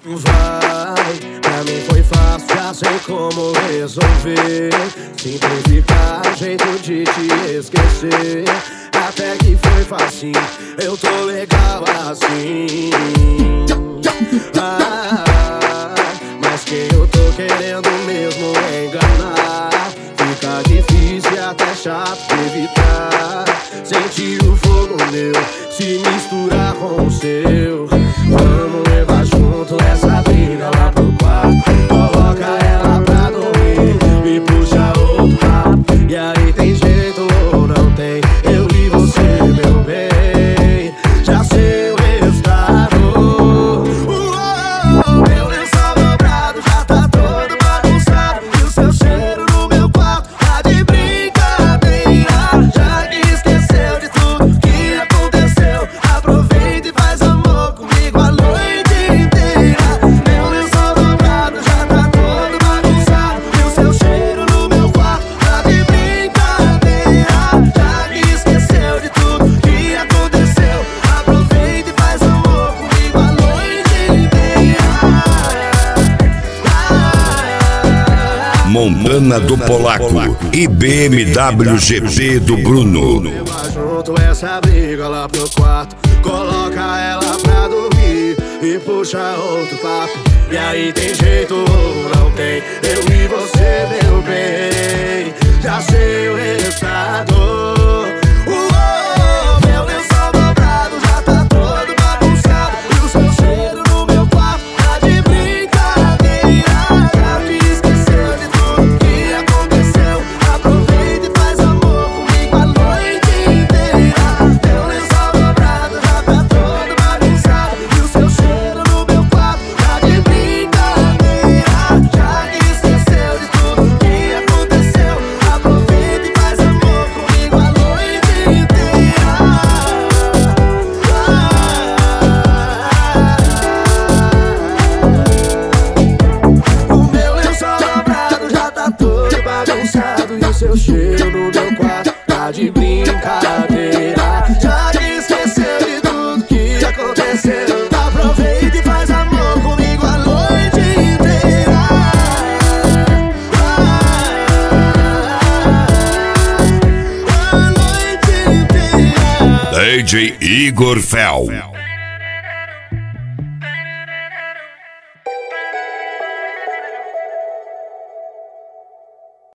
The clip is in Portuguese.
Vai, pra mim foi fácil, já sei como resolver. Simplificar o jeito de te esquecer. Até que foi fácil, eu tô legal assim. Mas quem eu tô querendo mesmo é enganar. Fica difícil e até chato de evitar. Sentir o fogo meu se misturar com o seu. Vamos levar junto essa briga lá pro quarto. Coloca ela pra dormir e puxa outro papo. E aí tem jeito ou não tem? Eu e você, meu bem, já sei o resultado. Meu lençol dobrado já tá todo bagunçado. E o seu cheiro no meu quarto tá de brincadeira. Já que esqueceu de tudo que aconteceu, aproveita e faz amor comigo a noite inteira. Meu lençol dobrado já tá todo bagunçado. E o seu cheiro no meu quarto tá de brincadeira. Já que esqueceu de tudo que aconteceu, aproveita e faz amor comigo a noite inteira. Montana do Polaco e BMW GP do Bruno. Leva junto essa briga lá pro quarto. Coloca ela pra dormir e puxa outro papo. E aí tem jeito ou não tem? Eu e você, meu bem, já sei o resultado. Meu lençol dobrado já tá todo bagunçado. E o seu cheiro no meu quarto tá de brincadeira. Já que esqueceu de tudo que aconteceu, aproveita e faz amor comigo a noite inteira. Meu lençol dobrado já tá todo bagunçado. E o seu cheiro no meu quarto tá de brincadeira. Já que esqueceu de tudo que aconteceu, aproveita e faz amor comigo a noite inteira. O meu lençol dobrado já tá todo bagunçado. E o seu cheiro no meu quarto tá de brincadeira. Já que esqueceu de tudo que aconteceu, aproveita e faz amor comigo a noite inteira. A noite inteira. DJ Igor Fel.